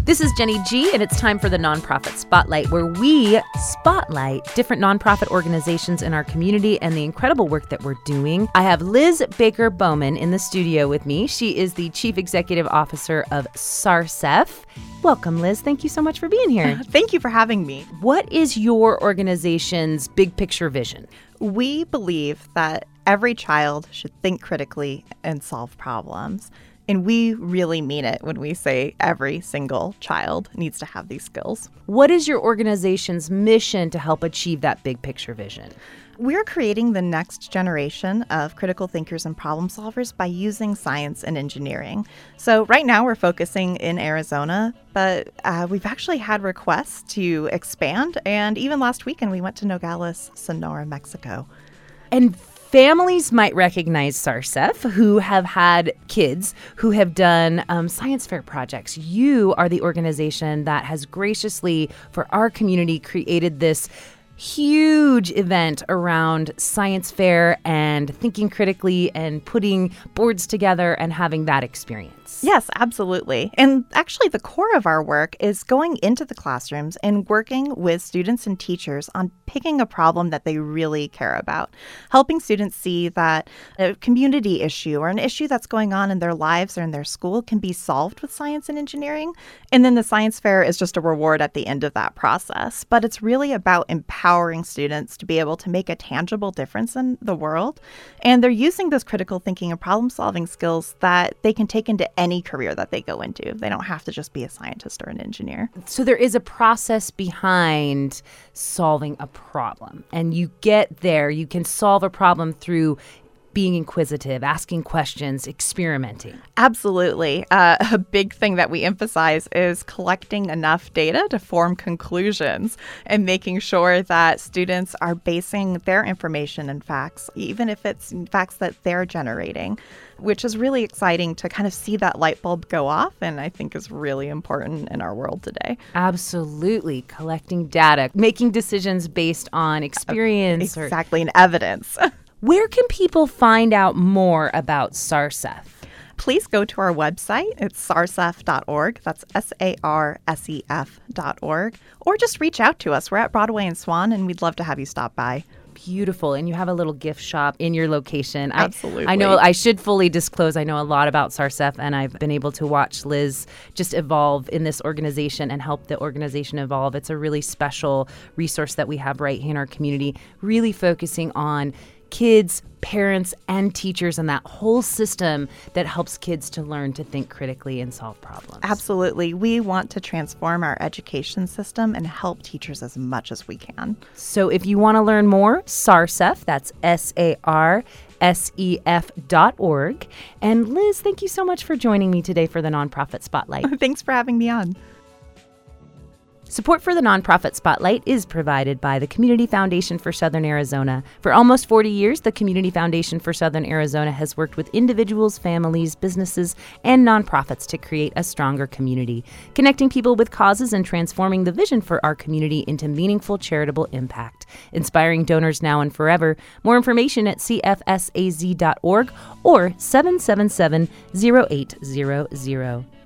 This is Jenny G, and it's time for the Nonprofit Spotlight, where we spotlight different nonprofit organizations in our community and the incredible work that we're doing. I have Liz Baker Bowman in the studio with me. She is the Chief Executive Officer of SARCEF. Welcome, Liz. Thank you so much for being here. Thank you for having me. What is your organization's big picture vision? We believe that every child should think critically and solve problems. And we really mean it when we say every single child needs to have these skills. What is your organization's mission to help achieve that big picture vision? We're creating the next generation of critical thinkers and problem solvers by using science and engineering. So right now we're focusing in Arizona, but we've actually had requests to expand. And even last weekend, we went to Nogales, Sonora, Mexico. And families might recognize SARCEF who have had kids who have done science fair projects. You are the organization that has graciously, for our community, created this huge event around science fair and thinking critically and putting boards together and having that experience. Yes, absolutely. And actually, the core of our work is going into the classrooms and working with students and teachers on picking a problem that they really care about, helping students see that a community issue or an issue that's going on in their lives or in their school can be solved with science and engineering. And then the science fair is just a reward at the end of that process. But it's really about empowering students to be able to make a tangible difference in the world. And they're using those critical thinking and problem solving skills that they can take into any career that they go into. They don't have to just be a scientist or an engineer. So there is a process behind solving a problem. And you get there, you can solve a problem through being inquisitive, asking questions, experimenting. Absolutely. A big thing that we emphasize is collecting enough data to form conclusions and making sure that students are basing their information and facts, even if it's facts that they're generating, which is really exciting to kind of see that light bulb go off, and I think is really important in our world today. Absolutely. Collecting data, making decisions based on experience. Exactly, and evidence. Where can people find out more about SARCEF? Please go to our website. It's sarcef.org. That's SARCEF.org. Or just reach out to us. We're at Broadway and Swan, and we'd love to have you stop by. Beautiful. And you have a little gift shop in your location. Absolutely. I know I should fully disclose I know a lot about SARCEF, and I've been able to watch Liz just evolve in this organization and help the organization evolve. It's a really special resource that we have right here in our community, really focusing on kids, parents, and teachers, and that whole system that helps kids to learn to think critically and solve problems. Absolutely. We want to transform our education system and help teachers as much as we can. So if you want to learn more, SARCEF, that's SARCEF.org. And Liz, thank you so much for joining me today for the Nonprofit Spotlight. Thanks for having me on. Support for the Nonprofit Spotlight is provided by the Community Foundation for Southern Arizona. For almost 40 years, the Community Foundation for Southern Arizona has worked with individuals, families, businesses, and nonprofits to create a stronger community, connecting people with causes and transforming the vision for our community into meaningful charitable impact. Inspiring donors now and forever. More information at cfsaz.org or 777-0800.